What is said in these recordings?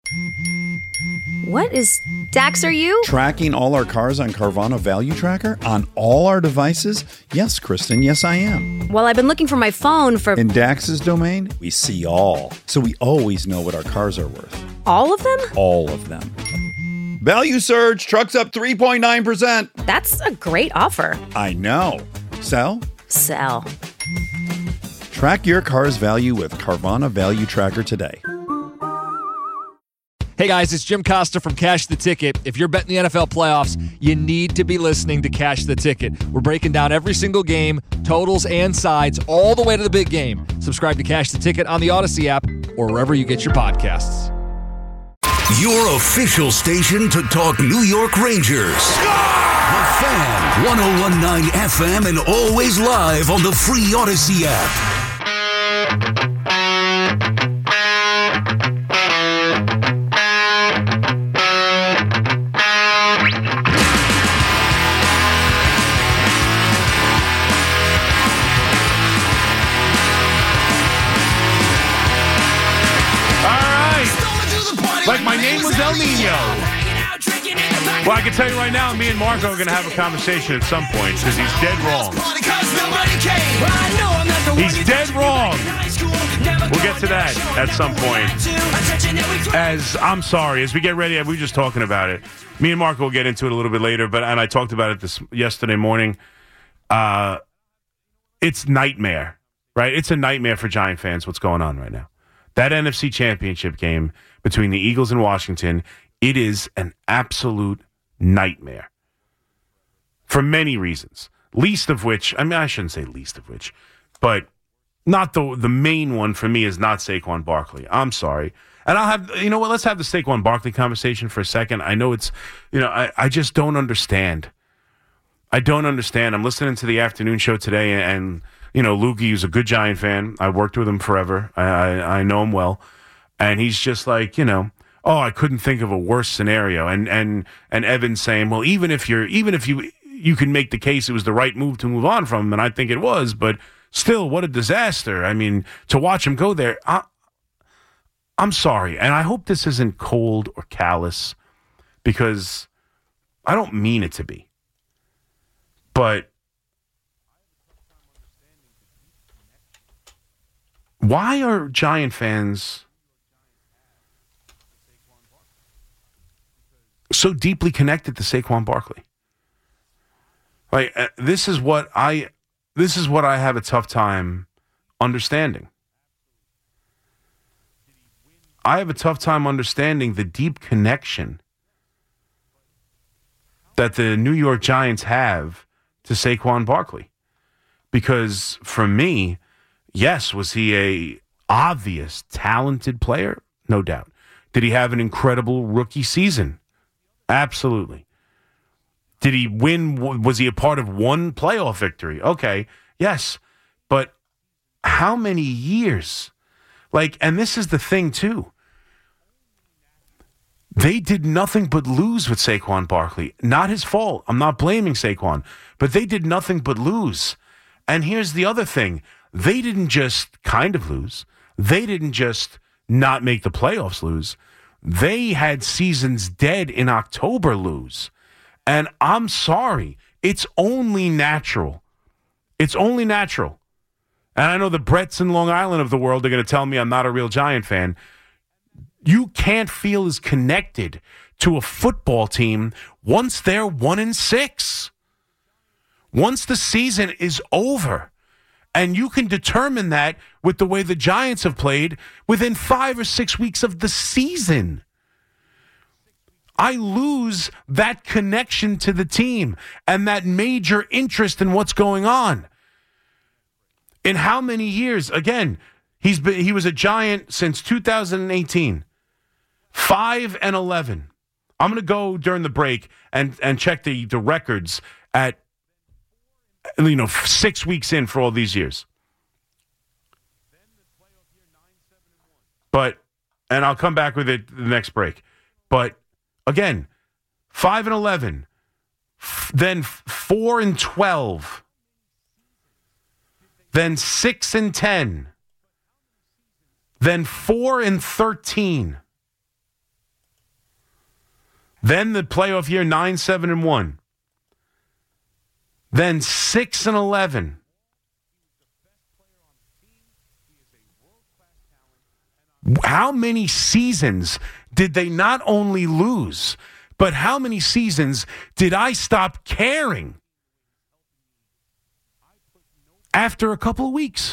What is... Dax, are you? Tracking all our cars on Carvana Value Tracker on all our devices? Yes, Kristen, yes I am. Well, I've been looking for my phone for... In Dax's domain, we see all. So we always know what our cars are worth. All of them? All of them. Value surge, trucks up 3.9%. That's a great offer. I know. Sell? Sell. Track your car's value with Carvana Value Tracker today. Hey guys, it's Jim Costa from Cash the Ticket. If you're betting the NFL playoffs, you need to be listening to Cash the Ticket. We're breaking down every single game, totals and sides, all the way to the big game. Subscribe to Cash the Ticket on the Odyssey app or wherever you get your podcasts. Your official station to talk New York Rangers. The Fan, 101.9 FM and always live on the free Odyssey app. Like my name was El Nino. Well, I can tell you right now, me and Marco are going to have a conversation at some point because he's dead wrong. He's dead wrong. We'll get to that at some point. I'm sorry, as we get ready, we were just talking about it. Me and Marco will get into it a little bit later, and I talked about it yesterday morning. It's nightmare, right? It's a nightmare for Giant fans what's going on right now. That NFC Championship game between the Eagles and Washington, it is an absolute nightmare for many reasons. Least of which, I shouldn't say least of which, but not the main one for me is not Saquon Barkley. I'm sorry. And let's have the Saquon Barkley conversation for a second. I know it's, I just don't understand. I don't understand. I'm listening to the afternoon show today and Lukey is a good Giant fan. I worked with him forever. I know him well. And he's just like, I couldn't think of a worse scenario. And Evan's saying, well, even if you can make the case it was the right move to move on from him, and I think it was, but still, what a disaster. I mean, to watch him go there, I'm sorry. And I hope this isn't cold or callous because I don't mean it to be. But why are Giant fans so deeply connected to Saquon Barkley? Like this is what I have a tough time understanding. I have a tough time understanding the deep connection that the New York Giants have to Saquon Barkley. Because for me, yes, was he a obvious talented player? No doubt. Did he have an incredible rookie season? Absolutely. Did he win? Was he a part of one playoff victory? Okay, yes. But how many years? And this is the thing, too. They did nothing but lose with Saquon Barkley. Not his fault. I'm not blaming Saquon. But they did nothing but lose. And here's the other thing. They didn't just kind of lose. They didn't just not make the playoffs lose. They had seasons dead in October lose. And I'm sorry. It's only natural. It's only natural. And I know the Bretts in Long Island of the world are going to tell me I'm not a real Giant fan. You can't feel as connected to a football team once they're 1-6. Once the season is over. And you can determine that with the way the Giants have played within 5 or 6 weeks of the season. I lose that connection to the team and that major interest in what's going on. In how many years? Again, he was a Giant since 2018. 5-11. I'm going to go during the break and check the records at 6 weeks in for all these years. And I'll come back with it the next break. But again, 5-11, then 4-12, then 6-10, then 4-13. Then the playoff year, 9-7-1. Then 6-11. How many seasons did they not only lose, but how many seasons did I stop caring after a couple of weeks?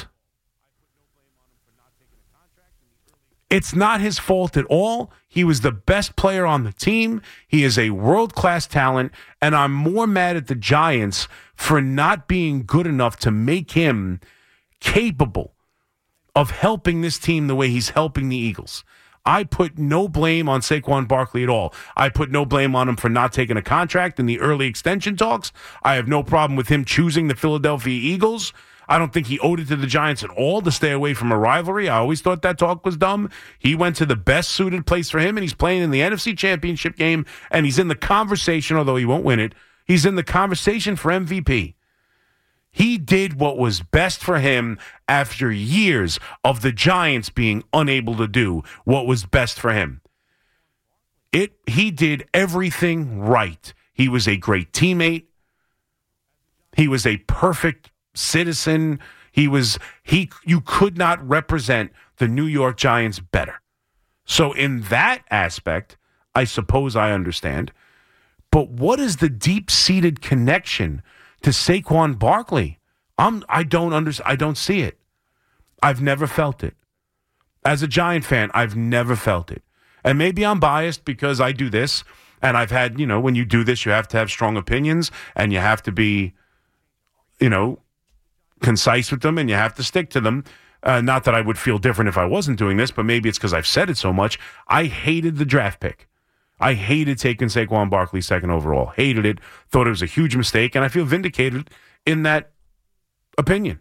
It's not his fault at all. He was the best player on the team. He is a world-class talent, and I'm more mad at the Giants for not being good enough to make him capable of helping this team the way he's helping the Eagles. I put no blame on Saquon Barkley at all. I put no blame on him for not taking a contract in the early extension talks. I have no problem with him choosing the Philadelphia Eagles. I don't think he owed it to the Giants at all to stay away from a rivalry. I always thought that talk was dumb. He went to the best suited place for him, and he's playing in the NFC Championship game, and he's in the conversation, although he won't win it. He's in the conversation for MVP. He did what was best for him after years of the Giants being unable to do what was best for him. He did everything right. He was a great teammate. He was a perfect citizen. You could not represent the New York Giants better. So in that aspect, I suppose I understand. But what is the deep-seated connection to Saquon Barkley? I don't see it. I've never felt it. As a Giant fan, I've never felt it. And maybe I'm biased because I do this, and I've had, when you do this, you have to have strong opinions, and you have to be, concise with them, and you have to stick to them. Not that I would feel different if I wasn't doing this, but maybe it's because I've said it so much. I hated the draft pick. I hated taking Saquon Barkley second overall. Hated it. Thought it was a huge mistake, and I feel vindicated in that opinion.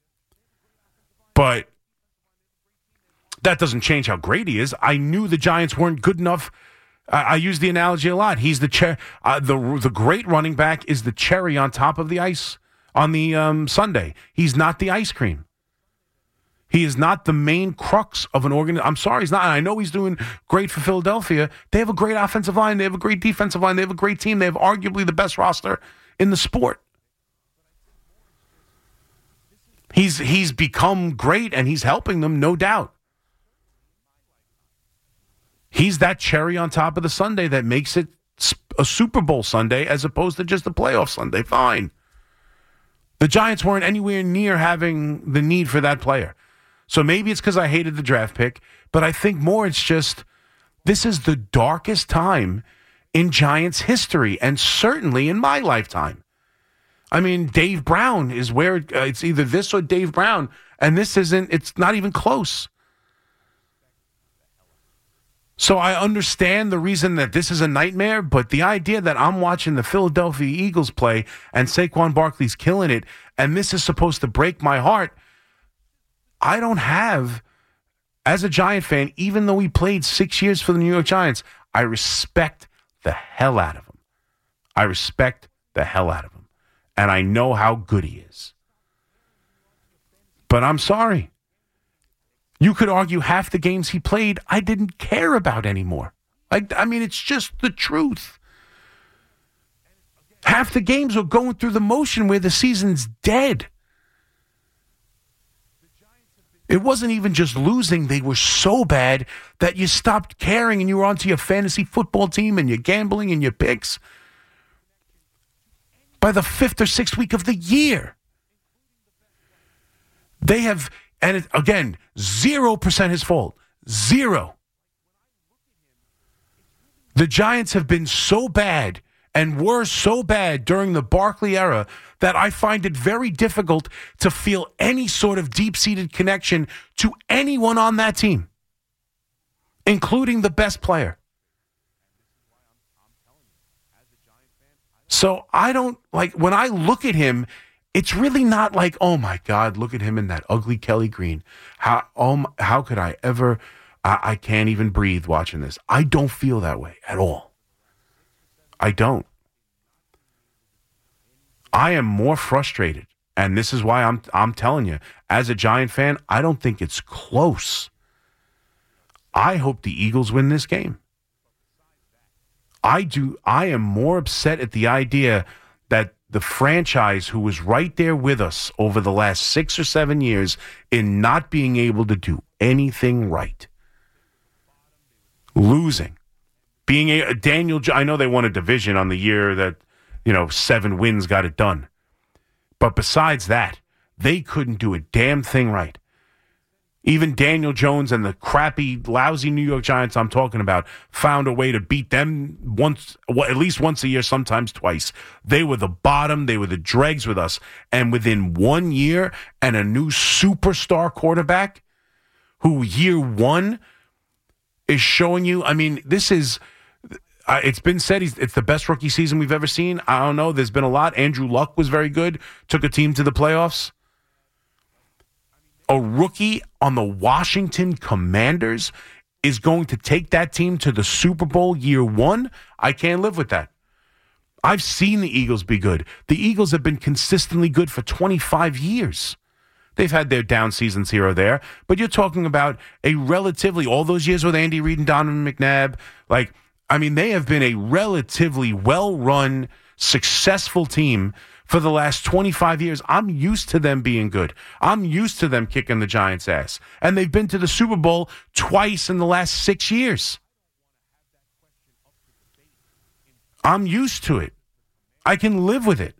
But that doesn't change how great he is. I knew the Giants weren't good enough. I use the analogy a lot. He's the great running back is the cherry on top of the ice on the sundae. He's not the ice cream. He is not the main crux of an organization. I'm sorry, he's not. And I know he's doing great for Philadelphia. They have a great offensive line. They have a great defensive line. They have a great team. They have arguably the best roster in the sport. He's become great, and he's helping them, no doubt. He's that cherry on top of the sundae that makes it a Super Bowl Sunday as opposed to just a playoff Sunday. Fine. The Giants weren't anywhere near having the need for that player. So maybe it's because I hated the draft pick, but I think more it's just this is the darkest time in Giants history, and certainly in my lifetime. I mean, Dave Brown is where it's either this or Dave Brown, and it's not even close. So I understand the reason that this is a nightmare, but the idea that I'm watching the Philadelphia Eagles play and Saquon Barkley's killing it, and this is supposed to break my heart, I don't have, as a Giant fan, even though he played 6 years for the New York Giants, I respect the hell out of him. I respect the hell out of him. And I know how good he is. But I'm sorry. You could argue half the games he played, I didn't care about anymore. It's just the truth. Half the games were going through the motion where the season's dead. It wasn't even just losing. They were so bad that you stopped caring and you were onto your fantasy football team and your gambling and your picks by the 5th or 6th week of the year. They have, and again, 0% his fault. 0. The Giants have been so bad and were so bad during the Barkley era that I find it very difficult to feel any sort of deep-seated connection to anyone on that team, including the best player. So I don't, when I look at him, it's really not like, oh my God, look at him in that ugly Kelly Green. How could I ever, I can't even breathe watching this. I don't feel that way at all. I don't. I am more frustrated, and this is why I'm telling you, as a Giant fan, I don't think it's close. I hope the Eagles win this game. I am more upset at the idea that the franchise who was right there with us over the last 6 or 7 years in not being able to do anything right. Losing. Being I know they won a division on the year that, 7 wins got it done. But besides that, they couldn't do a damn thing right. Even Daniel Jones and the crappy, lousy New York Giants I'm talking about found a way to beat them at least once a year, sometimes twice. They were the bottom. They were the dregs with us. And within 1 year and a new superstar quarterback who year one is showing you, this is, it's been said it's the best rookie season we've ever seen. I don't know. There's been a lot. Andrew Luck was very good. Took a team to the playoffs. A rookie on the Washington Commanders is going to take that team to the Super Bowl year one. I can't live with that. I've seen the Eagles be good. The Eagles have been consistently good for 25 years. They've had their down seasons here or there, but you're talking about a relatively, all those years with Andy Reid and Donovan McNabb, they have been a relatively well-run, successful team for the last 25 years. I'm used to them being good. I'm used to them kicking the Giants' ass. And they've been to the Super Bowl twice in the last 6 years. I'm used to it. I can live with it.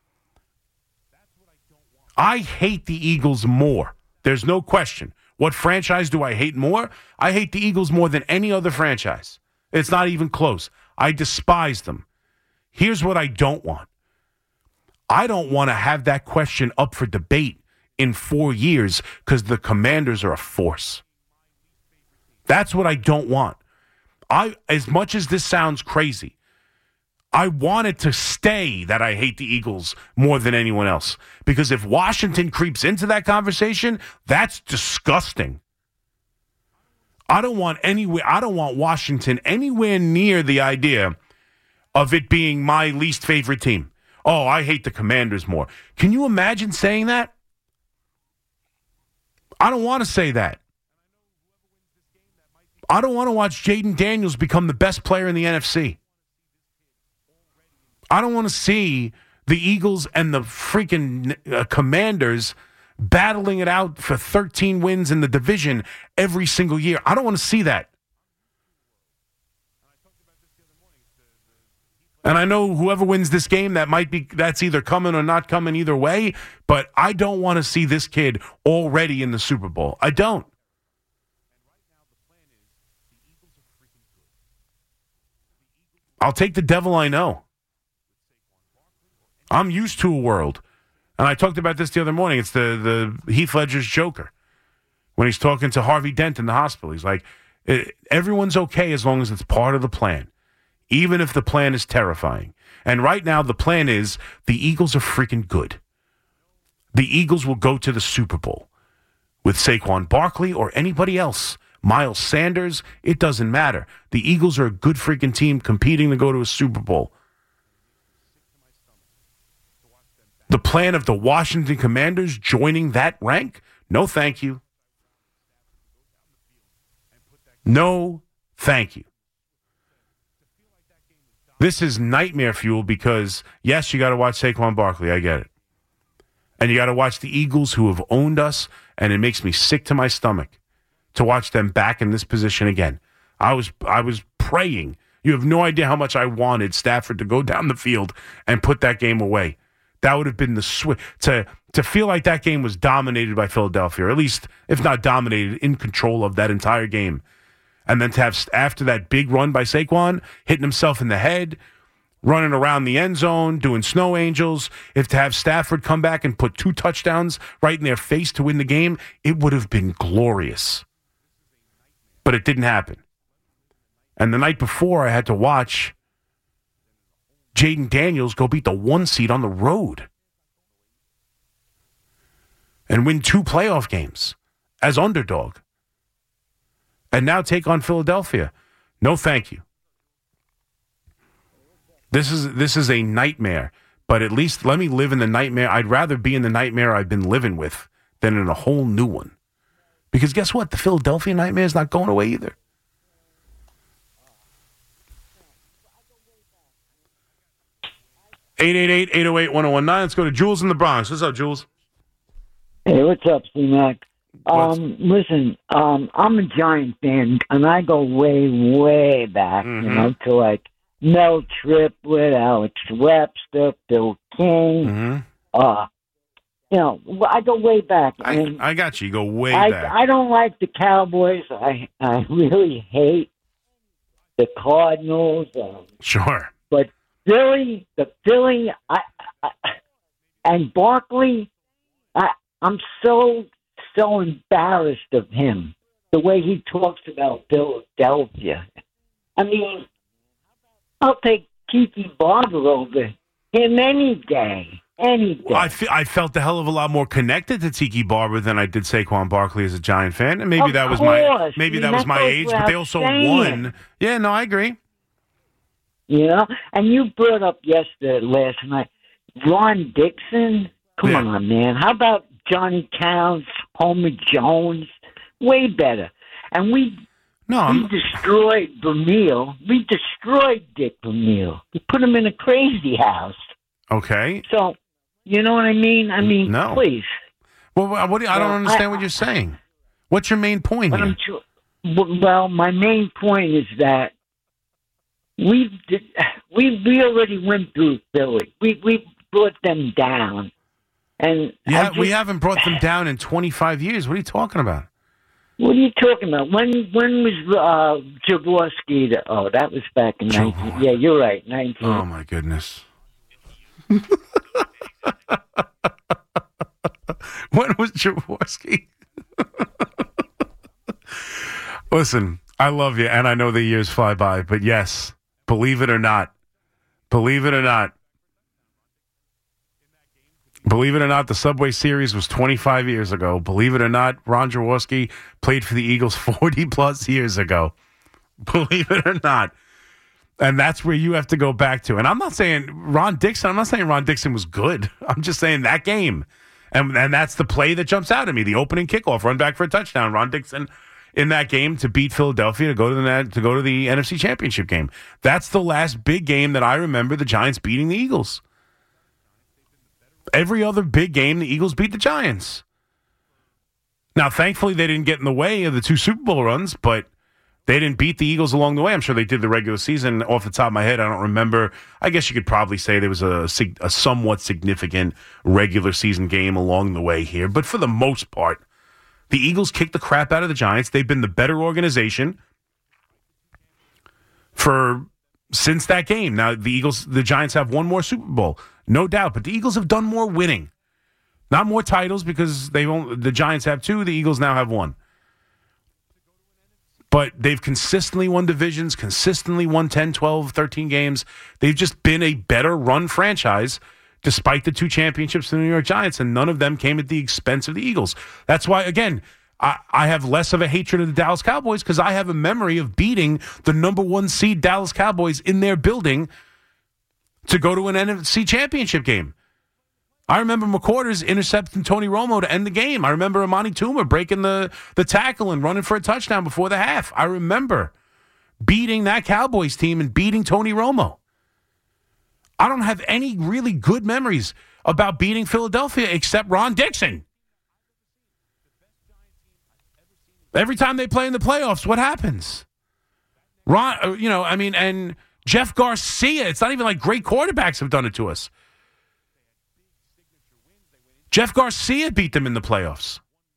I hate the Eagles more. There's no question. What franchise do I hate more? I hate the Eagles more than any other franchise. It's not even close. I despise them. Here's what I don't want. I don't want to have that question up for debate in 4 years because the Commanders are a force. That's what I don't want. As much as this sounds crazy, I want it to stay that I hate the Eagles more than anyone else. Because if Washington creeps into that conversation, that's disgusting. I don't want Washington anywhere near the idea of it being my least favorite team. Oh, I hate the Commanders more. Can you imagine saying that? I don't want to say that. I don't want to watch Jaden Daniels become the best player in the NFC. I don't want to see the Eagles and the freaking Commanders battling it out for 13 wins in the division every single year. I don't want to see that. And I know whoever wins this game, that's either coming or not coming either way, but I don't want to see this kid already in the Super Bowl. I don't. I'll take the devil I know. I'm used to a world. And I talked about this the other morning. It's the Heath Ledger's Joker. When he's talking to Harvey Dent in the hospital, he's like, everyone's okay as long as it's part of the plan. Even if the plan is terrifying. And right now, the plan is the Eagles are freaking good. The Eagles will go to the Super Bowl with Saquon Barkley or anybody else. Miles Sanders, it doesn't matter. The Eagles are a good freaking team competing to go to a Super Bowl. The plan of the Washington Commanders joining that rank? No, thank you. No, thank you. This is nightmare fuel because, yes, you got to watch Saquon Barkley. I get it. And you got to watch the Eagles who have owned us, and it makes me sick to my stomach to watch them back in this position again. I was praying. You have no idea how much I wanted Stafford to go down the field and put that game away. That would have been the switch. To feel like that game was dominated by Philadelphia, or at least, if not dominated, in control of that entire game. And then to have, after that big run by Saquon, hitting himself in the head, running around the end zone, doing snow angels, if to have Stafford come back and put 2 touchdowns right in their face to win the game, it would have been glorious. But it didn't happen. And the night before, I had to watch Jaden Daniels go beat the 1 seed on the road and win 2 playoff games as underdog. And now take on Philadelphia. No, thank you. This is a nightmare, but at least let me live in the nightmare. I'd rather be in the nightmare I've been living with than in a whole new one. Because guess what? The Philadelphia nightmare is not going away either. 888-808-1019. Let's go to Jules in the Bronx. What's up, Jules? Hey, what's up, C-Mac? Listen, I'm a Giant fan, and I go way, way back, to like Mel Triplett, Alex Webster, Bill King. I go way back. I got you. You go way back. I don't like the Cowboys. I really hate the Cardinals. Sure. But Philly, and Barkley, I'm so embarrassed of him, the way he talks about Philadelphia. I mean, I'll take Tiki Barber over him any day. Well, I felt a hell of a lot more connected to Tiki Barber than I did Saquon Barkley as a Giant fan, and maybe that was my age, but they also won. Yeah, no, I agree. And you brought up last night, Ron Dixon. Come on, man. How about Johnny Towns, Homer Jones? Way better. And we destroyed Vermeil. We destroyed Dick Vermeil. We put him in a crazy house. Okay. So, you know what I mean? No. Please. Well, I don't understand what you're saying. What's your main point here? Well, my main point is that we already went through Philly. We brought them down. And we haven't brought them down in 25 years. What are you talking about? What are you talking about? When was Jaworski? That was back in 19. Yeah, you're right. 19. Oh my goodness. When was Jaworski? Listen, I love you, and I know the years fly by, but yes, believe it or not, the Subway Series was 25 years ago. Believe it or not, Ron Jaworski played for the Eagles 40-plus years ago. Believe it or not. And that's where you have to go back to. And I'm not saying Ron Dixon was good. I'm just saying that game. And that's the play that jumps out at me. The opening kickoff, run back for a touchdown. Ron Dixon in that game to beat Philadelphia to go to the NFC Championship game. That's the last big game that I remember the Giants beating the Eagles. Every other big game, the Eagles beat the Giants. Now, thankfully, they didn't get in the way of the 2 Super Bowl runs, but they didn't beat the Eagles along the way. I'm sure they did the regular season. Off the top of my head, I don't remember. I guess you could probably say there was a somewhat significant regular season game along the way here. But for the most part, the Eagles kicked the crap out of the Giants. They've been the better organization since that game. Now, the Giants have one more Super Bowl, no doubt. But the Eagles have done more winning. Not more titles because the Giants have 2. The Eagles now have 1. But they've consistently won divisions, consistently won 10, 12, 13 games. They've just been a better run franchise despite the 2 championships to the New York Giants, and none of them came at the expense of the Eagles. That's why, again, I have less of a hatred of the Dallas Cowboys because I have a memory of beating the number 1 seed Dallas Cowboys in their building to go to an NFC championship game. I remember McQuarters intercepting Tony Romo to end the game. I remember Amani Toomer breaking the tackle and running for a touchdown before the half. I remember beating that Cowboys team and beating Tony Romo. I don't have any really good memories about beating Philadelphia except Ron Dixon. Every time they play in the playoffs, what happens? And Jeff Garcia, it's not even like great quarterbacks have done it to us. Jeff Garcia beat them in the playoffs.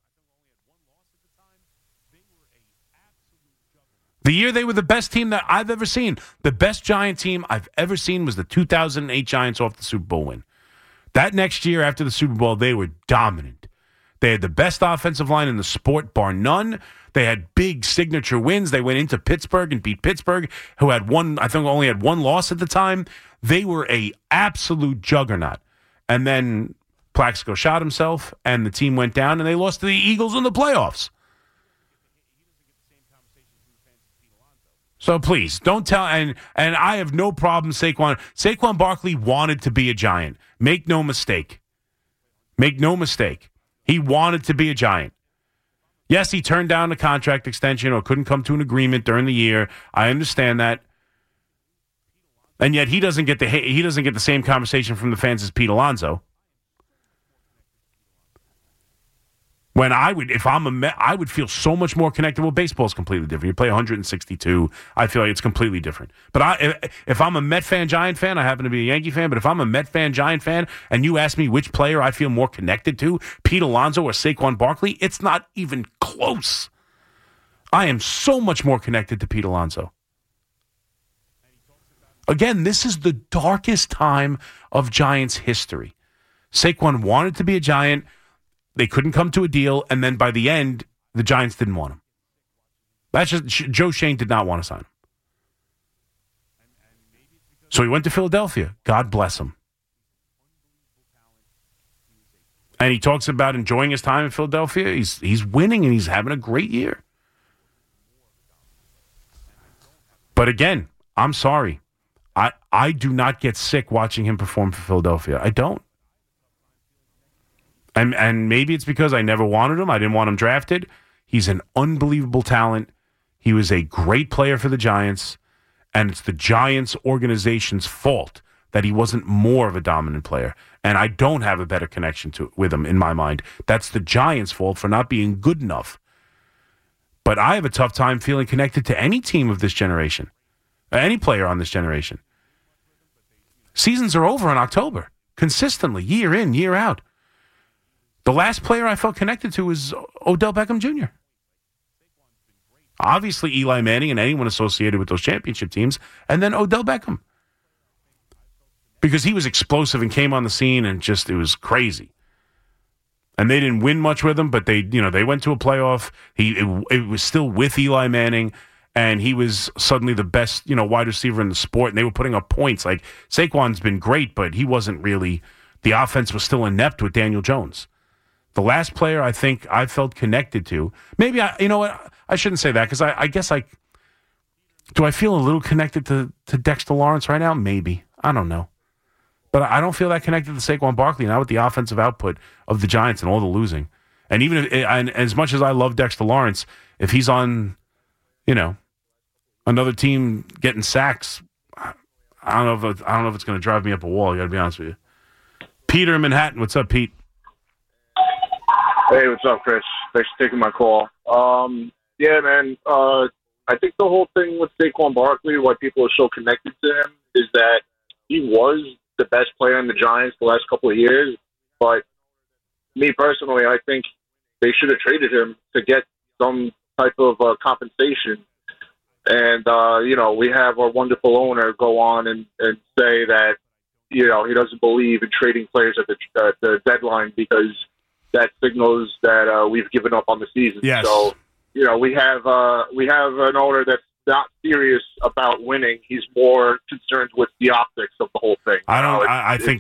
The year they were the best team that I've ever seen. The best Giant team I've ever seen was the 2008 Giants off the Super Bowl win. That next year after the Super Bowl, they were dominant. They had the best offensive line in the sport, bar none. They had big signature wins. They went into Pittsburgh and beat Pittsburgh, who only had 1 loss at the time. They were a absolute juggernaut. And then Plaxico shot himself, and the team went down, and they lost to the Eagles in the playoffs. So please, don't tell, and I have no problem, Saquon Barkley wanted to be a Giant. Make no mistake. He wanted to be a Giant. Yes, he turned down a contract extension or couldn't come to an agreement during the year. I understand that. And yet he doesn't get the same conversation from the fans as Pete Alonso. When if I'm a Met, I would feel so much more connected. Well, baseball is completely different. You play 162. I feel like it's completely different. But if I'm a Met fan, Giant fan, I happen to be a Yankee fan, but if I'm a Met fan, Giant fan, and you ask me which player I feel more connected to, Pete Alonso or Saquon Barkley, it's not even close. I am so much more connected to Pete Alonso. Again, this is the darkest time of Giants history. Saquon wanted to be a Giant. They couldn't come to a deal, and then by the end, the Giants didn't want him. That's just Joe Schoen did not want to sign him. So he went to Philadelphia. God bless him. And he talks about enjoying his time in Philadelphia. He's winning, and he's having a great year. But again, I'm sorry. I do not get sick watching him perform for Philadelphia. I don't. And maybe it's because I never wanted him. I didn't want him drafted. He's an unbelievable talent. He was a great player for the Giants, and it's the Giants organization's fault that he wasn't more of a dominant player. And I don't have a better connection with him in my mind. That's the Giants' fault for not being good enough. But I have a tough time feeling connected to any team of this generation, any player on this generation. Seasons are over in October, consistently, year in, year out. The last player I felt connected to was Odell Beckham Jr. Obviously, Eli Manning and anyone associated with those championship teams, and then Odell Beckham. Because he was explosive and came on the scene and just, it was crazy. And they didn't win much with him, but they went to a playoff. It was still with Eli Manning, and he was suddenly the best, wide receiver in the sport, and they were putting up points. Like, Saquon's been great, but he wasn't really, the offense was still inept with Daniel Jones. The last player I think I felt connected to, maybe I shouldn't say that because I guess do I feel a little connected to Dexter Lawrence right now? Maybe. I don't know. But I don't feel that connected to Saquon Barkley now with the offensive output of the Giants and all the losing. And even and as much as I love Dexter Lawrence, if he's on, another team getting sacks, I don't know if it's going to drive me up a wall. I got to be honest with you. Peter in Manhattan, what's up, Pete? Hey, what's up, Chris? Thanks for taking my call. Yeah, man, I think the whole thing with Saquon Barkley, why people are so connected to him, is that he was the best player in the Giants the last couple of years. But me personally, I think they should have traded him to get some type of compensation. And, we have our wonderful owner go on and say that, he doesn't believe in trading players at the deadline because that signals that we've given up on the season. Yes. So, we have an owner that's not serious about winning. He's more concerned with the optics of the whole thing. I think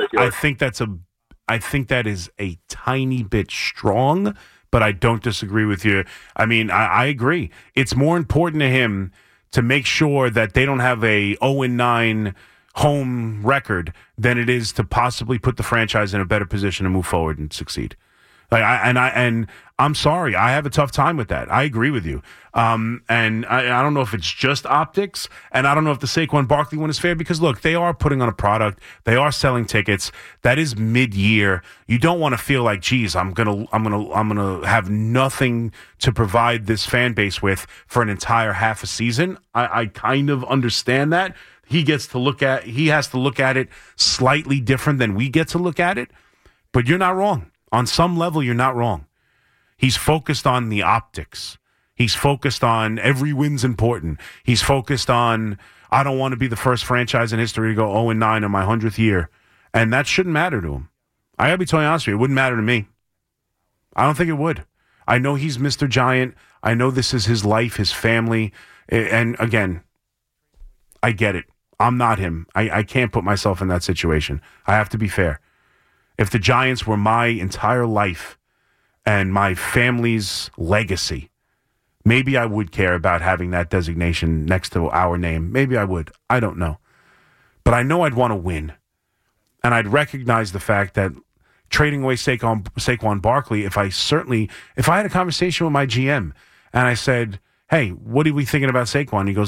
that is a tiny bit strong, but I don't disagree with you. I mean, I agree. It's more important to him to make sure that they don't have a 0-9 home record than it is to possibly put the franchise in a better position to move forward and succeed. I'm sorry, I have a tough time with that. I agree with you. And I don't know if it's just optics, and I don't know if the Saquon Barkley one is fair because look, they are putting on a product, they are selling tickets. That is mid-year. You don't want to feel like, geez, I'm gonna have nothing to provide this fan base with for an entire half a season. I kind of understand that. He has to look at it slightly different than we get to look at it. But you're not wrong. On some level, you're not wrong. He's focused on the optics. He's focused on every win's important. He's focused on, I don't want to be the first franchise in history to go 0-9 in my 100th year. And that shouldn't matter to him. I got to be totally honest with you. It wouldn't matter to me. I don't think it would. I know he's Mr. Giant. I know this is his life, his family. And again, I get it. I'm not him. I can't put myself in that situation. I have to be fair. If the Giants were my entire life and my family's legacy, maybe I would care about having that designation next to our name. Maybe I would. I don't know. But I know I'd want to win. And I'd recognize the fact that trading away Saquon Barkley, if I had a conversation with my GM and I said, hey, what are we thinking about Saquon? He goes, look,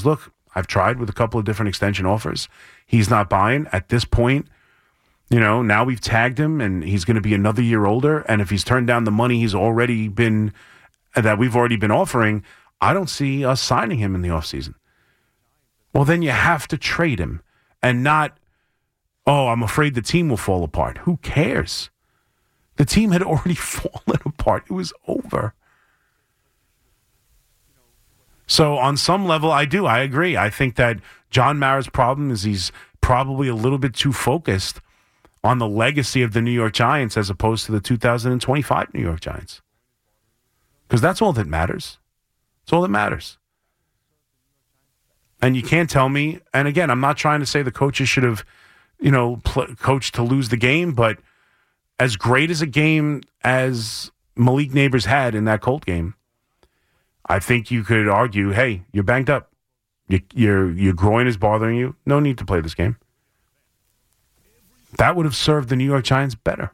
I've tried with a couple of different extension offers. He's not buying. At this point, now we've tagged him and he's going to be another year older. And if he's turned down the money we've already been offering, I don't see us signing him in the offseason. Well, then you have to trade him and not, I'm afraid the team will fall apart. Who cares? The team had already fallen apart. It was over. So on some level, I agree. I think that John Mara's problem is he's probably a little bit too focused on the legacy of the New York Giants as opposed to the 2025 New York Giants. Because that's all that matters. That's all that matters. And you can't tell me, and again, I'm not trying to say the coaches should have, coached to lose the game, but as great as a game as Malik Neighbors had in that Colt game, I think you could argue, hey, you're banged up. Your groin is bothering you. No need to play this game. That would have served the New York Giants better.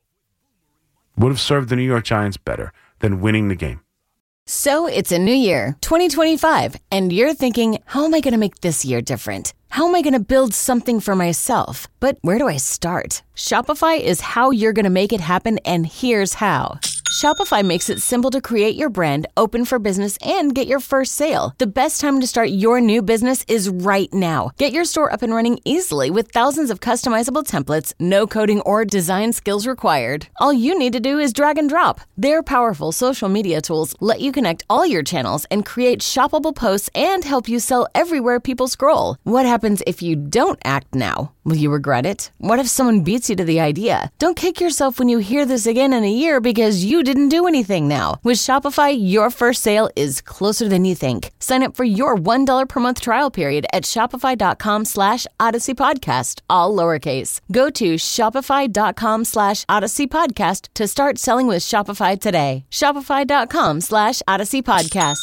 Would have served the New York Giants better than winning the game. So it's a new year, 2025, and you're thinking, how am I going to make this year different? How am I going to build something for myself? But where do I start? Shopify is how you're going to make it happen, and here's how. Shopify makes it simple to create your brand, open for business, and get your first sale. The best time to start your new business is right now. Get your store up and running easily with thousands of customizable templates, no coding or design skills required. All you need to do is drag and drop. Their powerful social media tools let you connect all your channels and create shoppable posts and help you sell everywhere people scroll. What happens if you don't act now? Will you regret it? What if someone beats you to the idea? Don't kick yourself when you hear this again in a year because you didn't do anything now. With Shopify, your first sale is closer than you think. Sign up for your $1 per month trial period at shopify.com/Odyssey Podcast, all lowercase. Go to shopify.com/Odyssey Podcast to start selling with Shopify today. Shopify.com/Odyssey Podcast.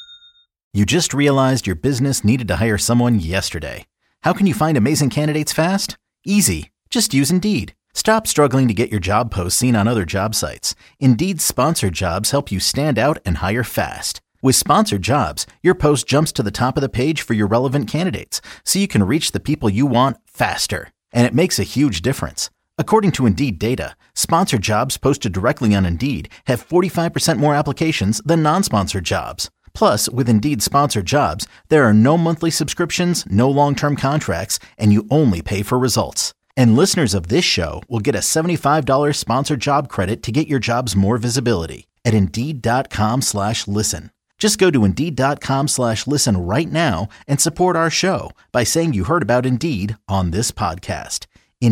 You just realized your business needed to hire someone yesterday. How can you find amazing candidates fast? Easy. Just use Indeed. Stop struggling to get your job posts seen on other job sites. Indeed's sponsored jobs help you stand out and hire fast. With sponsored jobs, your post jumps to the top of the page for your relevant candidates, so you can reach the people you want faster. And it makes a huge difference. According to Indeed data, sponsored jobs posted directly on Indeed have 45% more applications than non-sponsored jobs. Plus, with Indeed sponsored jobs, there are no monthly subscriptions, no long-term contracts, and you only pay for results. And listeners of this show will get a $75 sponsored job credit to get your jobs more visibility at Indeed.com/listen. Just go to Indeed.com/listen right now and support our show by saying you heard about Indeed on this podcast.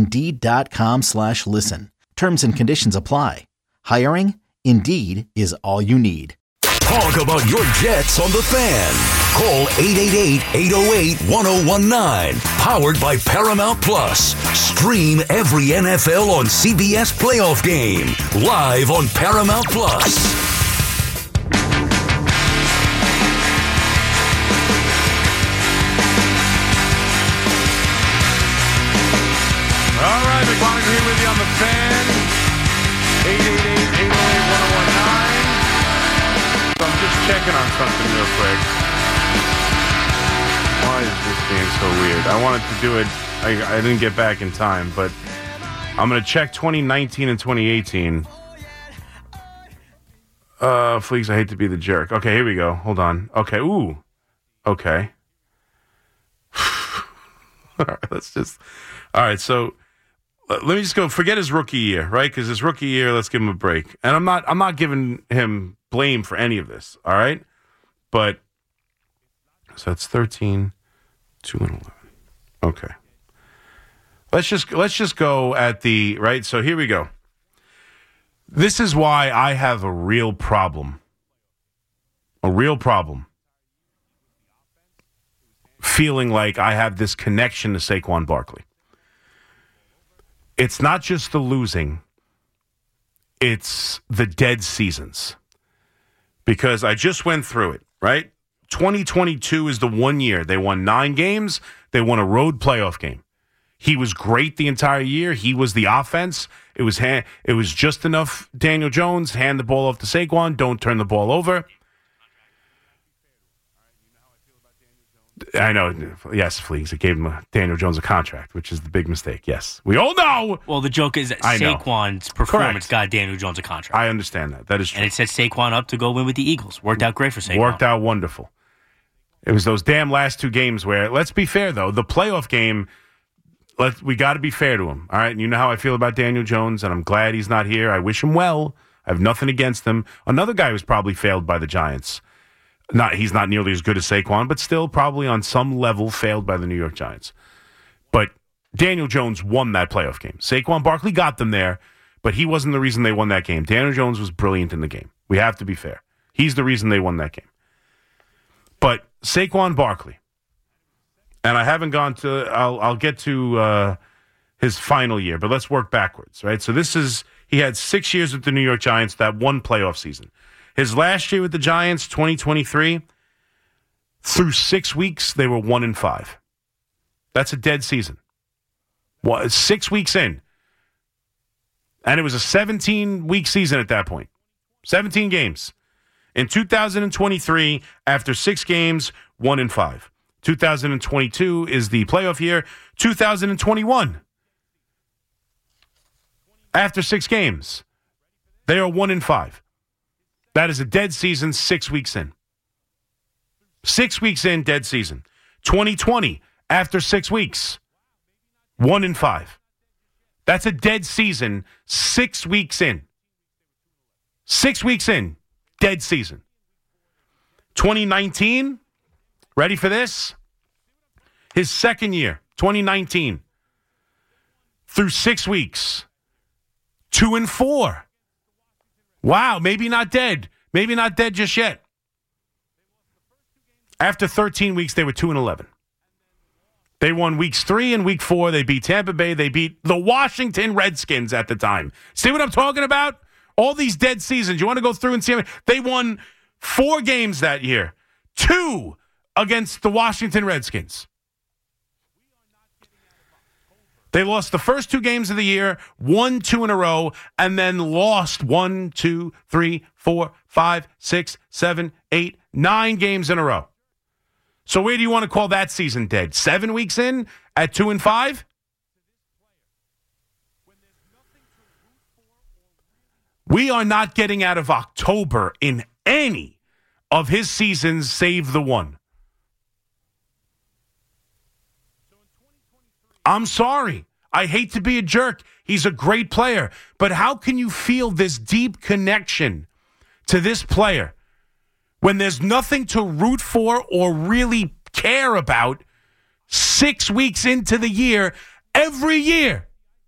Indeed.com/listen. Terms and conditions apply. Hiring? Indeed is all you need. Talk about your Jets on the Fan. Call 888-808-1019. Powered by Paramount Plus. Stream every NFL on CBS playoff game. Live on Paramount Plus. All right, McConaughey here with you on the Fan. 888-808-1019. So I'm just checking on something real quick. Why is this being so weird? I wanted to do it. I didn't get back in time, but I'm going to check 2019 and 2018. Fleeks, I hate to be the jerk. Okay, here we go. Hold on. Okay, ooh. Okay. All right, so let me just go. Forget his rookie year, right? Because his rookie year, let's give him a break. And I'm not giving him blame for any of this, all right? But so that's 13, 2 and 11. Okay. Let's just go at the right. So here we go. This is why I have a real problem. Feeling like I have this connection to Saquon Barkley. It's not just the losing, it's the dead seasons. Because I just went through it, right? 2022 is the 1 year. They won 9 games. They won a road playoff game. He was great the entire year. He was the offense. It was just enough Daniel Jones, hand the ball off to Saquon, don't turn the ball over. I know. Yes, Fleegs. It gave Daniel Jones a contract, which is the big mistake. Yes. We all know. Well, the joke is that Saquon's performance got Daniel Jones a contract. I understand that. That is true. And it set Saquon up to go win with the Eagles. Worked out great for Saquon. Worked out wonderful. It was those damn last 2 games where, let's be fair, though, the playoff game, we got to be fair to him. All right? And you know how I feel about Daniel Jones, and I'm glad he's not here. I wish him well. I have nothing against him. Another guy who's probably failed by the Giants. He's not nearly as good as Saquon, but still probably on some level failed by the New York Giants. But Daniel Jones won that playoff game. Saquon Barkley got them there, but he wasn't the reason they won that game. Daniel Jones was brilliant in the game. We have to be fair. He's the reason they won that game. But Saquon Barkley, and I haven't gone to, I'll get to his final year, but let's work backwards, right? So he had 6 years with the New York Giants, that one playoff season. His last year with the Giants, 2023, through 6 weeks, they were 1-5. That's a dead season. 6 weeks in. And it was a 17-week season at that point. 17 games. In 2023, after 6 games, 1-5. 2022 is the playoff year. 2021, after 6 games, they are 1-5. That is a dead season 6 weeks in. 6 weeks in, dead season. 2020, after 6 weeks, 1-5. That's a dead season 6 weeks in. 6 weeks in, dead season. 2019, ready for this? His second year, 2019, through 6 weeks, 2-4. Wow, maybe not dead. Maybe not dead just yet. After 13 weeks, they were 2-11. They won weeks 3 and week 4. They beat Tampa Bay. They beat the Washington Redskins at the time. See what I'm talking about? All these dead seasons. You want to go through and see them? They won 4 games that year. 2 against the Washington Redskins. They lost the first 2 games of the year, won 2 in a row, and then lost 1, 2, 3, 4, 5, 6, 7, 8, 9 games in a row. So where do you want to call that season dead? 7 weeks in at 2-5? We are not getting out of October in any of his seasons save the one. I'm sorry. I hate to be a jerk. He's a great player. But how can you feel this deep connection to this player when there's nothing to root for or really care about 6 weeks into the year every year?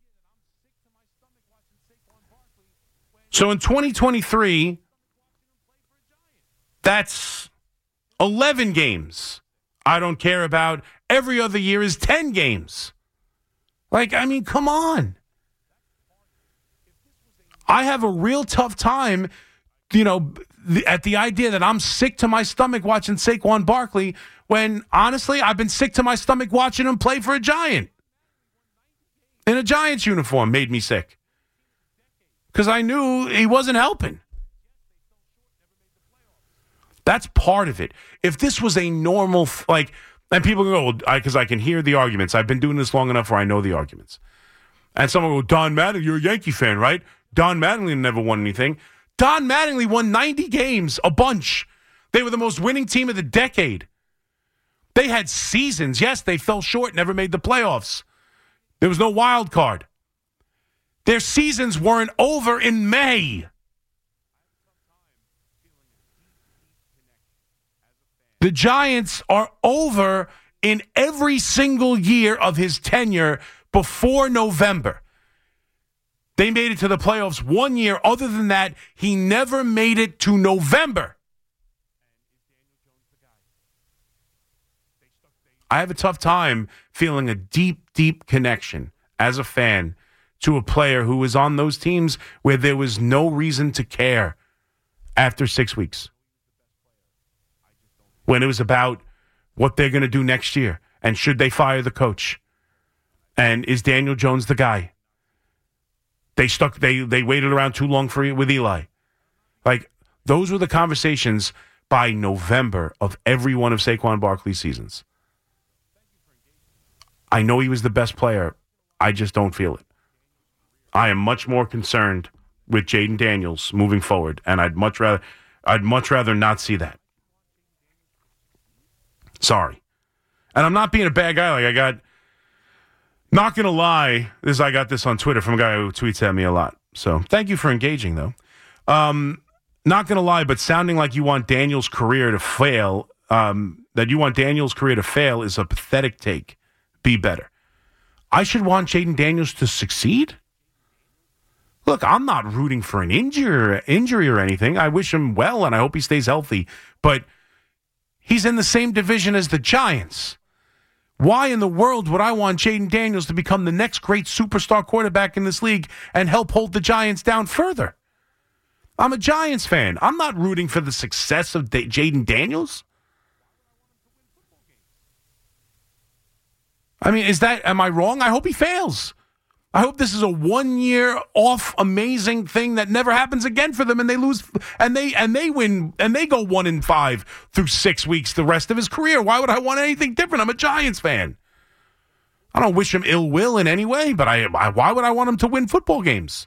So in 2023, that's 11 games I don't care about. Every other year is 10 games. Come on. I have a real tough time, at the idea that I'm sick to my stomach watching Saquon Barkley when, honestly, I've been sick to my stomach watching him play for a Giant. In a Giants uniform made me sick. Because I knew he wasn't helping. That's part of it. If this was a normal, and people go, because I can hear the arguments. I've been doing this long enough where I know the arguments. And someone will go, Don Mattingly, you're a Yankee fan, right? Don Mattingly never won anything. Don Mattingly won 90 games, a bunch. They were the most winning team of the decade. They had seasons. Yes, they fell short, never made the playoffs. There was no wild card. Their seasons weren't over in May. The Giants are over in every single year of his tenure before November. They made it to the playoffs 1 year. Other than that, he never made it to November. I have a tough time feeling a deep, deep connection as a fan to a player who was on those teams where there was no reason to care after 6 weeks. When it was about what they're going to do next year and should they fire the coach. And is Daniel Jones the guy? They waited around too long with Eli. Those were the conversations by November of every one of Saquon Barkley's seasons. I know he was the best player. I just don't feel it. I am much more concerned with Jaden Daniels moving forward, and I'd much rather not see that. Sorry. And I'm not being a bad guy. Not going to lie, I got this on Twitter from a guy who tweets at me a lot. So thank you for engaging, though. Not going to lie, but sounding like you want Daniels' career to fail, is a pathetic take. Be better. I should want Jaden Daniels to succeed? Look, I'm not rooting for an injury or anything. I wish him well, and I hope he stays healthy. But he's in the same division as the Giants. Why in the world would I want Jaden Daniels to become the next great superstar quarterback in this league and help hold the Giants down further? I'm a Giants fan. I'm not rooting for the success of Jaden Daniels. I mean, am I wrong? I hope he fails. I hope this is a 1 year off amazing thing that never happens again for them, and they lose and they win and they go 1-5 through 6 weeks the rest of his career. Why would I want anything different? I'm a Giants fan. I don't wish him ill will in any way, but why would I want him to win football games?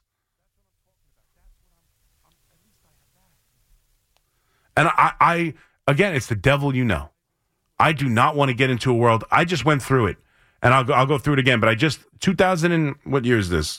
And I again, it's the devil you know. I do not want to get into a world. I just went through it. And I'll go through it again, but 2000 and what year is this?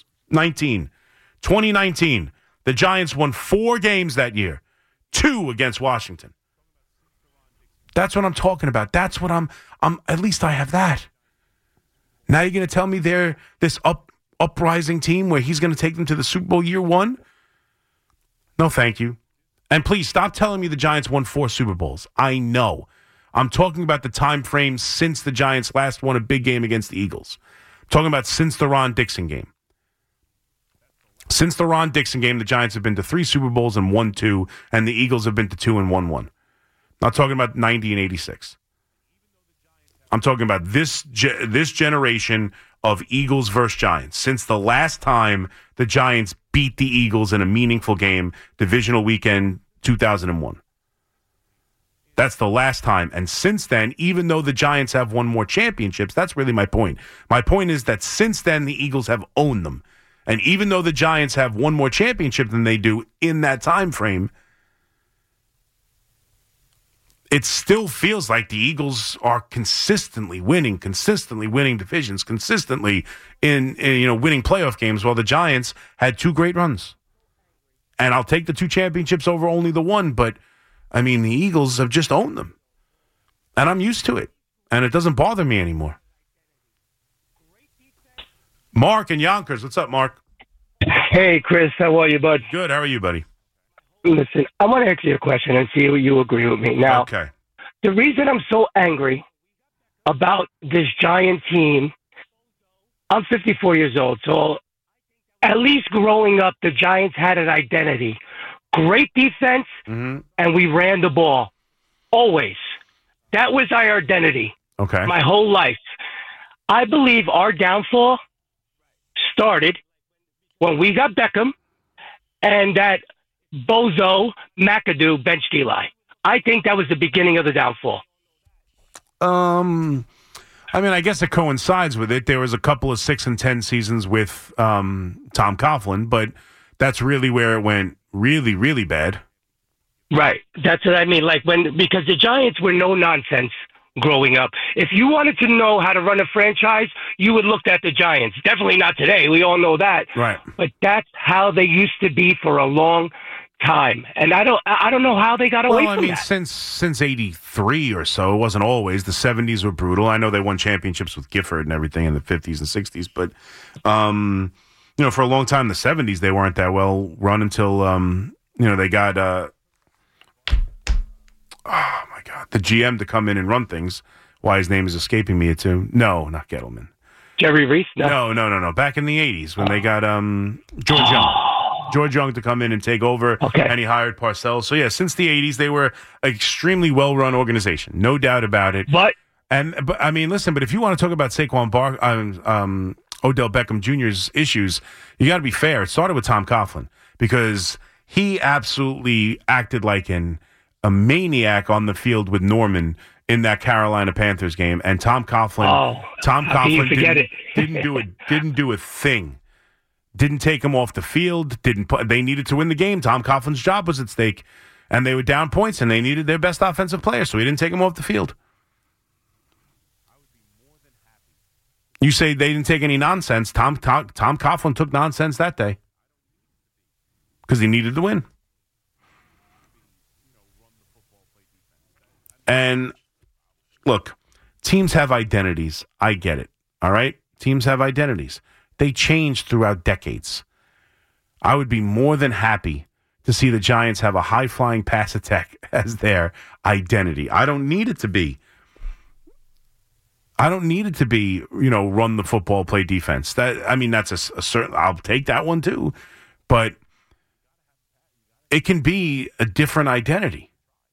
2019. The Giants won 4 games that year, 2 against Washington. That's what I'm talking about. That's what I'm at least I have that. Now you're going to tell me they're this uprising team where he's going to take them to the Super Bowl year 1? No, thank you. And please stop telling me the Giants won 4 Super Bowls. I know. I'm talking about the time frame since the Giants last won a big game against the Eagles. I'm talking about since the Ron Dixon game. Since the Ron Dixon game, the Giants have been to 3 Super Bowls and won 2, and the Eagles have been to 2 and won 1. Not talking about 90 and 86. I'm talking about this generation of Eagles versus Giants. Since the last time the Giants beat the Eagles in a meaningful game, divisional weekend 2001. That's the last time. And since then, even though the Giants have won more championships, that's really my point. My point is that since then, the Eagles have owned them. And even though the Giants have one more championship than they do in that time frame, it still feels like the Eagles are consistently winning divisions, consistently in winning playoff games, while the Giants had 2 great runs. And I'll take the 2 championships over only the 1, but I mean, the Eagles have just owned them. And I'm used to it. And it doesn't bother me anymore. Mark in Yonkers. What's up, Mark? Hey, Chris. How are you, bud? Good. How are you, buddy? Listen, I want to ask you a question and see if you agree with me. Now, okay. The reason I'm so angry about this Giant team, I'm 54 years old, so at least growing up, the Giants had an identity. Great defense, and we ran the ball. Always. That was our identity. Okay. My whole life. I believe our downfall started when we got Beckham and that bozo McAdoo benched Eli. I think that was the beginning of the downfall. I mean, I guess it coincides with it. There was a couple of 6-10 seasons with Tom Coughlin, but that's really where it went really, really bad. Right. That's what I mean. Because the Giants were no nonsense growing up. If you wanted to know how to run a franchise, you would look at the Giants. Definitely not today. We all know that. Right. But that's how they used to be for a long time. And I don't know how they got away from that. Well, I mean, since 83 or so, it wasn't always. The 70s were brutal. I know they won championships with Gifford and everything in the 50s and 60s, but for a long time, the 70s, they weren't that well run until, they got, the GM to come in and run things. Why his name is escaping me, too. No, not Gettleman. Jerry Reese? No. Back in the 80s when they got George Young. George Young to come in and take over, and he hired Parcells. So, yeah, since the 80s, they were an extremely well-run organization. No doubt about it. But I mean, listen, but if you want to talk about Saquon Odell Beckham Jr.'s issues, you got to be fair. It started with Tom Coughlin because he absolutely acted like a maniac on the field with Norman in that Carolina Panthers game, and Tom Coughlin didn't do a thing. Didn't take him off the field. They needed to win the game. Tom Coughlin's job was at stake, and they were down points, and they needed their best offensive player, so he didn't take him off the field. You say they didn't take any nonsense. Tom Coughlin took nonsense that day because he needed to win. And look, teams have identities. I get it. All right? Teams have identities. They change throughout decades. I would be more than happy to see the Giants have a high-flying pass attack as their identity. I don't need it to be, run the football, play defense. That's a certain. I'll take that one too, but it can be a different identity.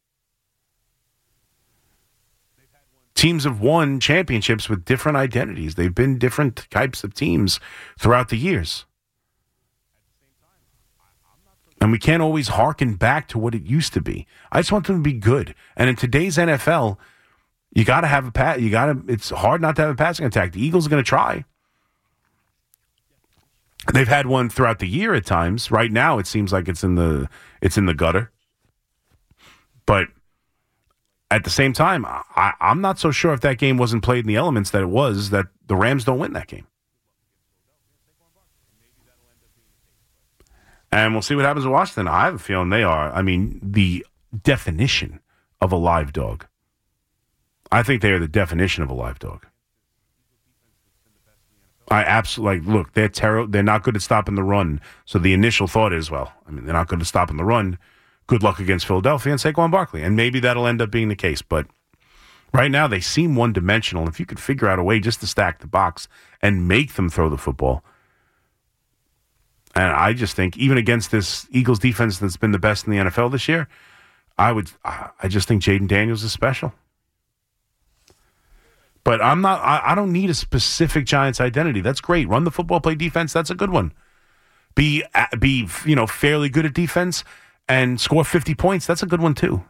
Teams have won championships with different identities. They've been different types of teams throughout the years. And we can't always hearken back to what it used to be. I just want them to be good. And in today's NFL, you got to have it's hard not to have a passing attack. The Eagles are going to try. They've had one throughout the year at times. Right now, it seems like it's in the gutter. But at the same time, I'm not so sure if that game wasn't played in the elements that it was, that the Rams don't win that game. And we'll see what happens with Washington. I have a feeling they are, the definition of a live dog. I think they are the definition of a live dog. I absolutely, look, they're terrible. They're not good at stopping the run. So the initial thought is, they're not good at stopping the run. Good luck against Philadelphia and Saquon Barkley. And maybe that'll end up being the case. But right now, they seem one-dimensional. If you could figure out a way just to stack the box and make them throw the football. And I just think, even against this Eagles defense that's been the best in the NFL this year, I just think Jaden Daniels is special. But I don't need a specific Giants identity. That's great. Run the football, play defense. That's a good one. Be fairly good at defense and score 50 points. That's a good one too.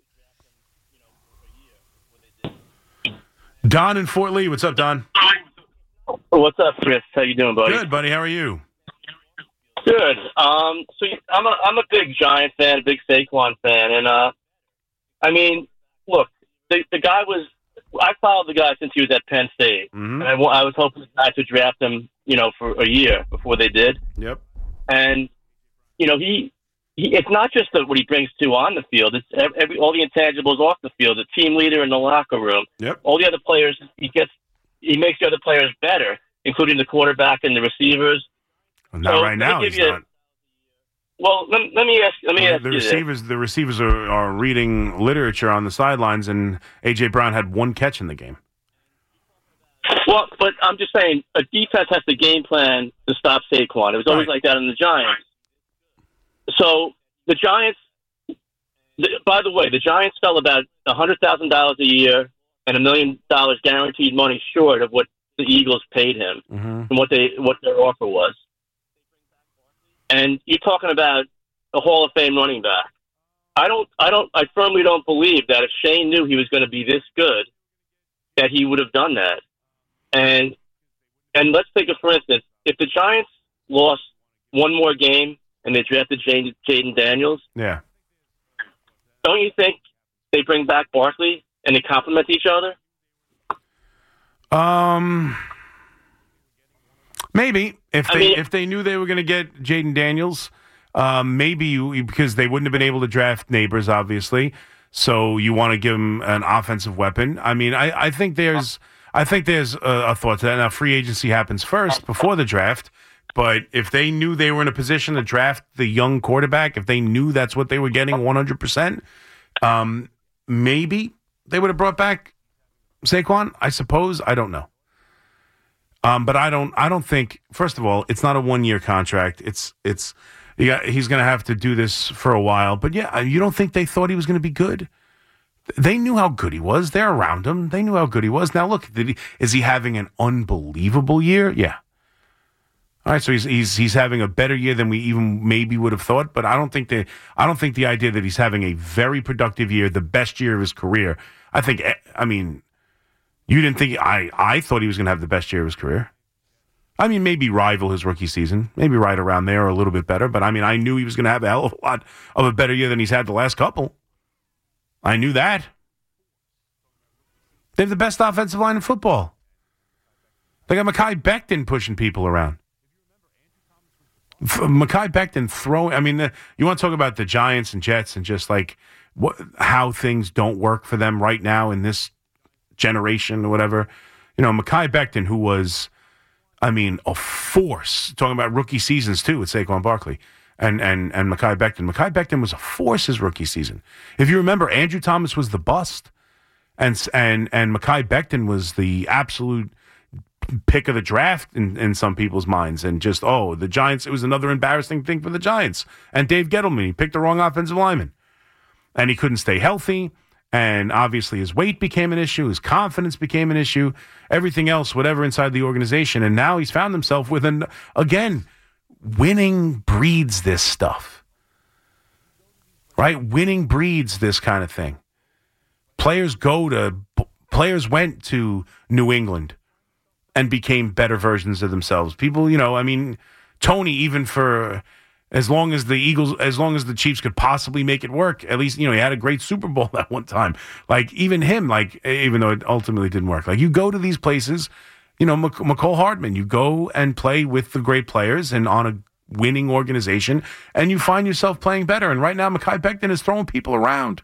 Don in Fort Lee. What's up, Don? What's up, Chris? How you doing, buddy? Good, buddy. How are you? Good. So I'm a big Giant fan, a big Saquon fan, and look, the guy was. I followed the guy since he was at Penn State, and I was hoping the guys would draft him, for a year before they did. Yep. And he it's not just what he brings to on the field; it's all the intangibles off the field. The team leader in the locker room. Yep. All the other players, he makes the other players better, including the quarterback and the receivers. Well, not right now. He's not. Well, let me ask you this. The receivers are reading literature on the sidelines, and A.J. Brown had one catch in the game. Well, but I'm just saying, a defense has to game plan to stop Saquon. It was always like that in the Giants. So the Giants, by the way, the Giants fell about $100,000 a year and $1 million guaranteed money short of what the Eagles paid him and what their offer was. And you're talking about a Hall of Fame running back. I firmly don't believe that if Shane knew he was going to be this good, that he would have done that. And let's take it for instance, if the Giants lost one more game and they drafted Jaden Daniels, yeah, don't you think they bring back Barkley and they complement each other? Maybe if they knew they were going to get Jaden Daniels, maybe because they wouldn't have been able to draft Neighbors, obviously. So you want to give him an offensive weapon. I think there's a thought to that. Now, free agency happens first before the draft. But if they knew they were in a position to draft the young quarterback, if they knew that's what they were getting 100%, maybe they would have brought back Saquon. I suppose. I don't know. But I don't think. First of all, it's not a 1-year contract. He's going to have to do this for a while. But yeah, you don't think they thought he was going to be good? They knew how good he was. They're around him. They knew how good he was. Now look, is he having an unbelievable year? Yeah. All right, so he's having a better year than we even maybe would have thought. But I don't think the idea that he's having a very productive year, the best year of his career. I mean, you didn't think I thought he was going to have the best year of his career. I mean, maybe rival his rookie season, maybe right around there or a little bit better. But I mean, I knew he was going to have a hell of a lot of a better year than he's had the last couple. I knew that. They have the best offensive line in football. They got Mekhi Becton pushing people around. Mekhi Becton throwing. I mean, you want to talk about the Giants and Jets and just like how things don't work for them right now in this generation or whatever. You know, Mekhi Becton, who was, I mean, a force. Talking about rookie seasons too with Saquon Barkley and Mekhi Becton. Mekhi Becton was a force his rookie season. If you remember, Andrew Thomas was the bust, and Mekhi Becton was the absolute pick of the draft in some people's minds, and just the Giants. It was another embarrassing thing for the Giants. And Dave Gettleman, he picked the wrong offensive lineman, and he couldn't stay healthy. And obviously, his weight became an issue, his confidence became an issue, everything else, whatever inside the organization. And now he's found himself with again, winning breeds this stuff, right? Winning breeds this kind of thing. Players went to New England and became better versions of themselves. People, I mean, Tony, even for as long as the Chiefs could possibly make it work, at least, he had a great Super Bowl that one time. Like, even him, even though it ultimately didn't work. Like, you go to these places, McCole Hardman, you go and play with the great players and on a winning organization, and you find yourself playing better. And right now, Mekhi Becton is throwing people around.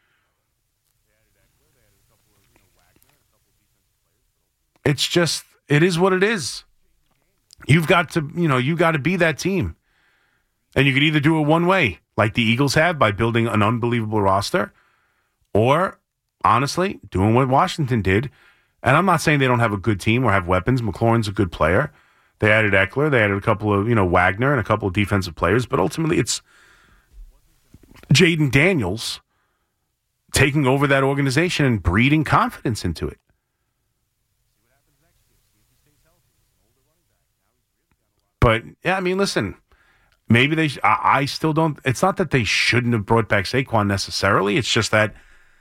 It's just, it is what it is. You've got to be that team. And you could either do it one way, like the Eagles have by building an unbelievable roster, or, honestly, doing what Washington did. And I'm not saying they don't have a good team or have weapons. McLaurin's a good player. They added Eckler. They added a couple of, Wagner and a couple of defensive players. But ultimately, it's Jaden Daniels taking over that organization and breeding confidence into it. But, yeah, I mean, listen, maybe I still don't. It's not that they shouldn't have brought back Saquon necessarily. It's just that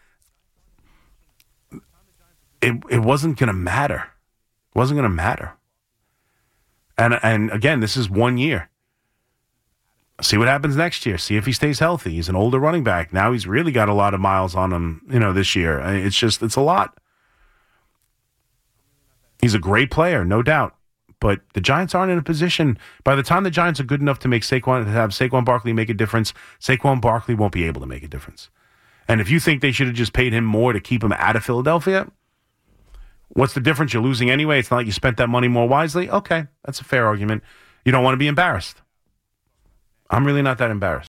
it wasn't going to matter. It wasn't going to matter. And again, this is 1 year. See what happens next year. See if he stays healthy. He's an older running back. Now he's really got a lot of miles on him, this year. It's a lot. He's a great player, no doubt. But the Giants aren't in a position. By the time the Giants are good enough to have Saquon Barkley make a difference, Saquon Barkley won't be able to make a difference. And if you think they should have just paid him more to keep him out of Philadelphia, what's the difference? You're losing anyway. It's not like you spent that money more wisely. Okay, that's a fair argument. You don't want to be embarrassed. I'm really not that embarrassed.